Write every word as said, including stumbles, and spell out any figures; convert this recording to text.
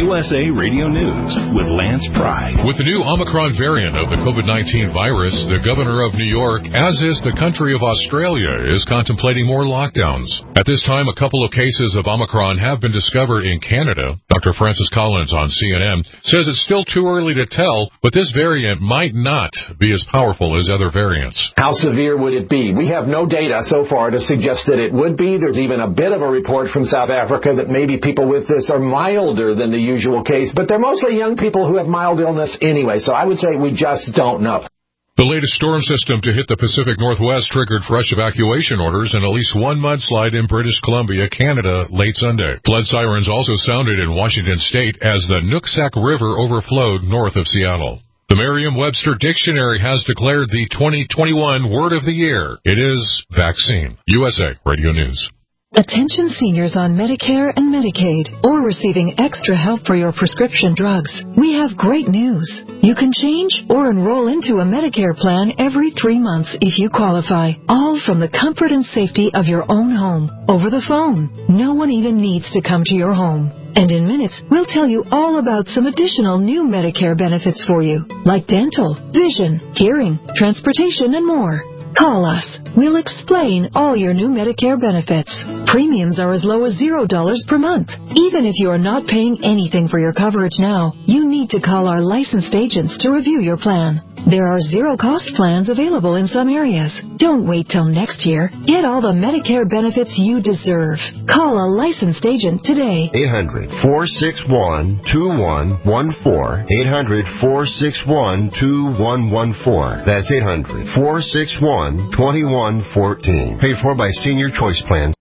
U S A Radio News with Lance Pry. With the new Omicron variant of the COVID nineteen virus, the governor of New York, as is the country of Australia, is contemplating more lockdowns. At this time, a couple of cases of Omicron have been discovered in Canada. Doctor Francis Collins on C N N says it's still too early to tell, but this variant might not be as powerful as other variants. How severe would it be? We have no data so far to suggest that it would be. There's even a bit of a report from South Africa that maybe people with this are milder than the usual case, but they're mostly young people who have mild illness anyway, so I would say we just don't know. The latest storm system to hit the Pacific Northwest triggered fresh evacuation orders and at least one mudslide in British Columbia, Canada, late Sunday. Flood sirens also sounded in Washington State as the Nooksack River overflowed north of Seattle. The Merriam-Webster Dictionary has declared the twenty twenty-one word of the year. It is vaccine. U S A Radio News. Attention seniors on Medicare and Medicaid or receiving extra help for your prescription drugs. We have great news. You can change or enroll into a Medicare plan every three months if you qualify, all from the comfort and safety of your own home, over the phone. No one even needs to come to your home. And in minutes, we'll tell you all about some additional new Medicare benefits for you, like dental, vision, hearing, transportation, and more. Call us. We'll explain all your new Medicare benefits. Premiums are as low as zero dollars per month. Even if you are not paying anything for your coverage now, you need to call our licensed agents to review your plan. There are zero-cost plans available in some areas. Don't wait till next year. Get all the Medicare benefits you deserve. Call a licensed agent today. eight hundred, four six one, two one one four. eight hundred, four six one, two one one four. That's eight hundred, four six one, two one one four. Paid for by Senior Choice Plans.